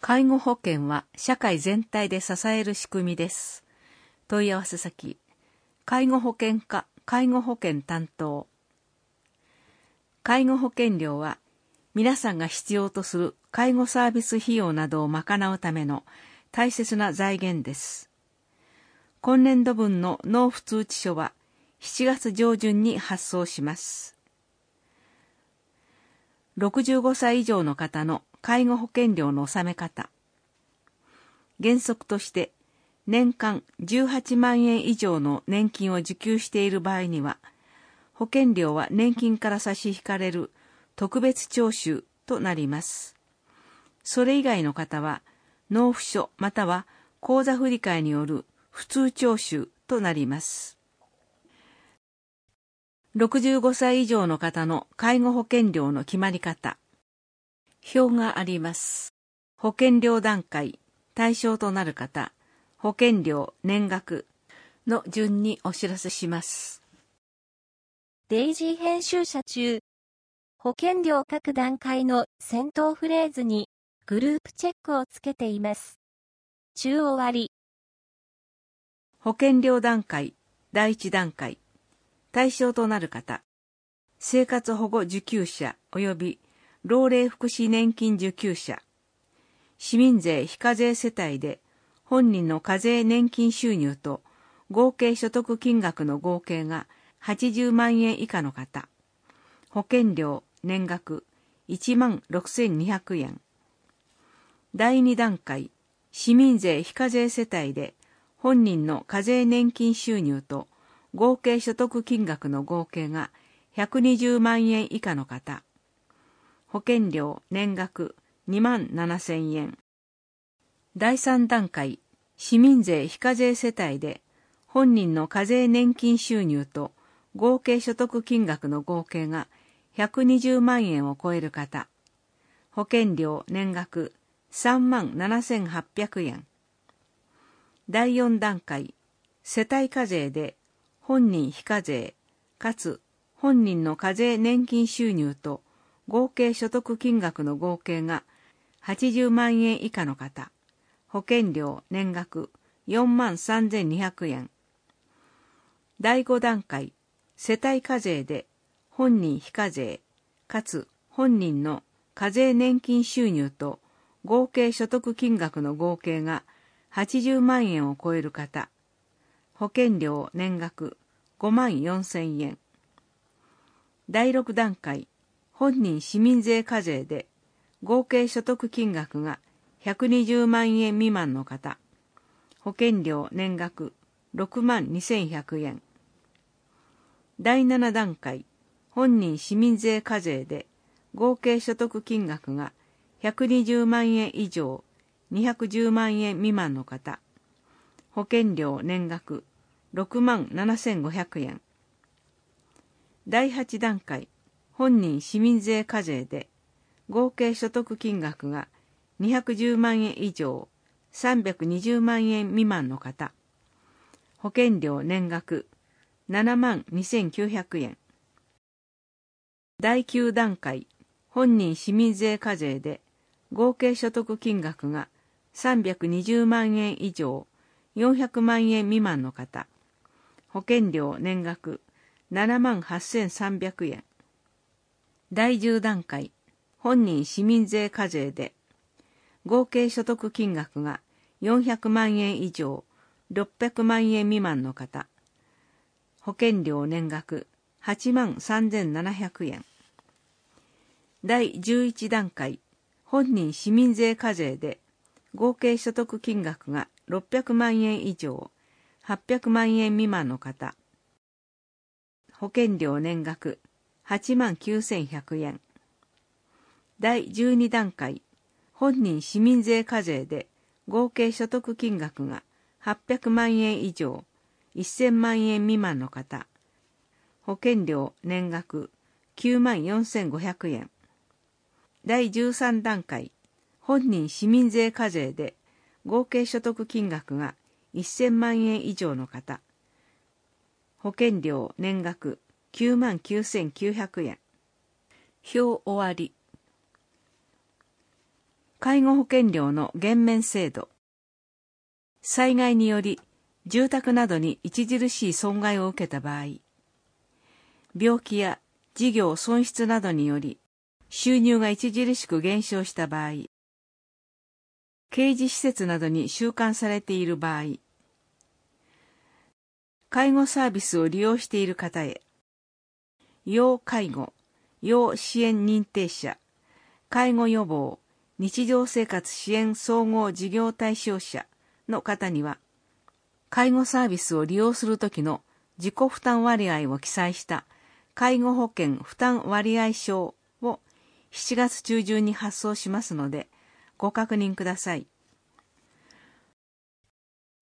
介護保険は社会全体で支える仕組みです。問い合わせ先、介護保険課介護保険担当。介護保険料は皆さんが必要とする介護サービス費用などを賄うための大切な財源です。今年度分の納付通知書は7月上旬に発送します。65歳以上の方の介護保険料の納め方。原則として年間18万円以上の年金を受給している場合には、保険料は年金から差し引かれる特別徴収となります。それ以外の方は納付書または口座振替による普通徴収となります。65歳以上の方の介護保険料の決まり方。表があります。保険料段階、対象となる方、保険料、年額の順にお知らせします。 デイジー編集者中。保険料各段階の先頭フレーズにグループチェックをつけています。中終わり。 保険料段階、第1段階。対象となる方、生活保護受給者及び老齢福祉年金受給者、市民税非課税世帯で本人の課税年金収入と合計所得金額の合計が80万円以下の方、保険料年額16,200円。第2段階、市民税非課税世帯で本人の課税年金収入と合計所得金額の合計が120万円以下の方、保険料年額27,000円。第3段階、市民税非課税世帯で本人の課税年金収入と合計所得金額の合計が120万円を超える方、保険料年額37,800円。第4段階、世帯課税で本人非課税かつ本人の課税年金収入と合計所得金額の合計が80万円以下の方、保険料年額43,200円。第5段階、世帯課税で本人非課税かつ本人の課税年金収入と合計所得金額の合計が80万円を超える方、保険料年額54,000円。第6段階、本人市民税課税で合計所得金額が120万円未満の方、保険料年額62,100円。第7段階、本人市民税課税で合計所得金額が120万円以上210万円未満の方、保険料年額67,500円。第8段階、本人市民税課税で合計所得金額が210万円以上320万円未満の方、保険料年額72,900円。第9段階、本人市民税課税で合計所得金額が320万円以上400万円未満の方、保険料年額78,300円。第10段階、本人市民税課税で合計所得金額が400万円以上600万円未満の方、保険料年額83,700円。第11段階、本人市民税課税で合計所得金額が600万円以上800万円未満の方、保険料年額89,100円。第12段階、本人市民税課税で合計所得金額が800万円以上1000万円未満の方、保険料年額94,500円。第13段階、本人市民税課税で合計所得金額が1000万円以上の方、保険料年額99,900円。表終わり。 介護保険料の減免制度。災害により住宅などに著しい損害を受けた場合、病気や事業損失などにより収入が著しく減少した場合、刑事施設などに収監されている場合、介護サービスを利用している方へ、要介護、要支援認定者、介護予防、日常生活支援総合事業対象者の方には、介護サービスを利用するときの自己負担割合を記載した介護保険負担割合証を7月中旬に発送しますので、ご確認ください。